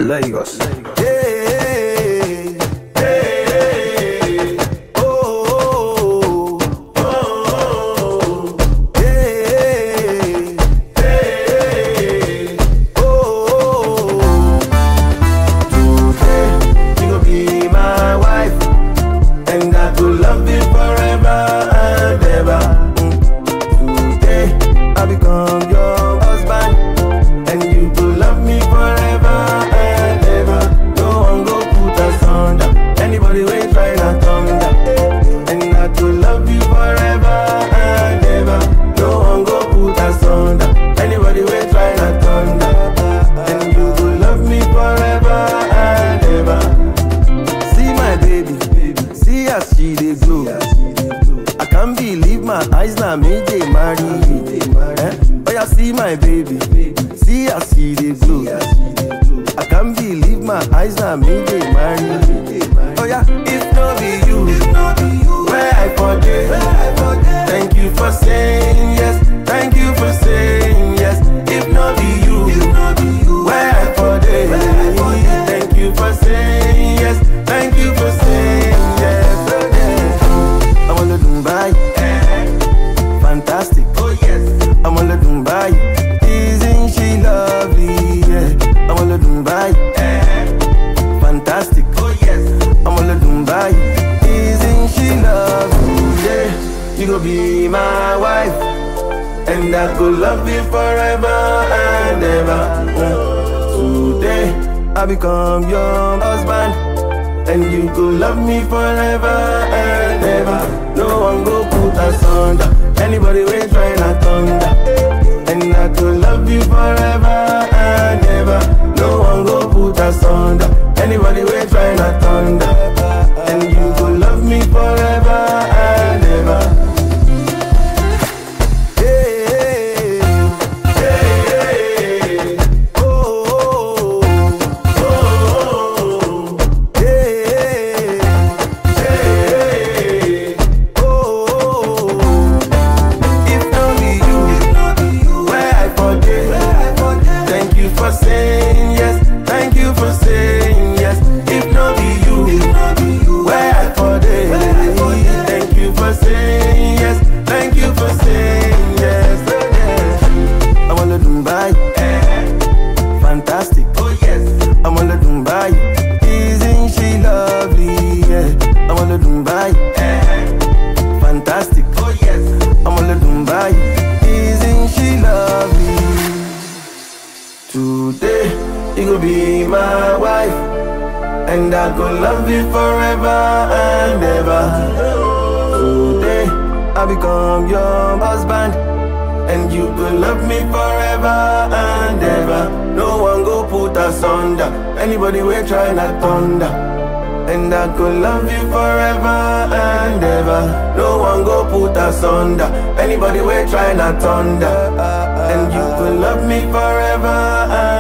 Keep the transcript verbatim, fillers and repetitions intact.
Lagos. Hey, hey, oh, oh, oh, hey, hey, oh. Today you gon' be my wife, and I go love you forever and ever. Today I become your husband, and you go love me forever and ever. No one go put us under. Anybody will try not thunder, and I go love you forever and ever. No one go put us under. Anybody will try not thunder, and you go love me forever and ever. See my baby, see as she dey glow. I can't believe my eyes now, me they marry. Eh? Oh yeah, see my baby, see as she dey glow. I can't believe my eyes now, me they marry. Oh yeah, if no be you, where I for day. Thank you for saying yes, thank you for saying yes. If no be you, where I for day. Thank you for saying yes, thank you for saying yes. Oh, yeah. I wanna Dubai, fantastic. Oh yes, I wanna Dubai. Isn't she lovely? Yeah, I wanna Dubai, fantastic. Oh yes, I wanna Dubai. Isn't she lovely? Yeah, you gon' be my wife, and I go love you forever and ever. Mm. Today I become your husband, and you go love me forever and ever. No one go put us under. Anybody will try not thunder, and I go love you forever and ever. No one go put us under. Anybody will try not thunder, and you go love me forever and ever. Hey, hey, hey, oh, oh, oh, hey, hey, oh. If no be you, where I forget. Thank you for saying yes, thank you for saying yes. If no be you, where I forget. Thank you for saying yes, thank you for saying yes. Oh, yeah. I wanna Dubai, fantastic. Oh yes, I wanna Dubai. Isn't she lovely? Yeah, I wanna Dubai, fantastic. Oh yes, I wanna Dubai. Isn't she lovely? Today you gon' be my wife, and I go love you forever and ever. Today I become your husband, and you go love me forever and ever. No one go put us under. Anybody will try not thunder, and I go love you forever and ever. No one go put us under. Anybody will try not thunder, and you go love me forever and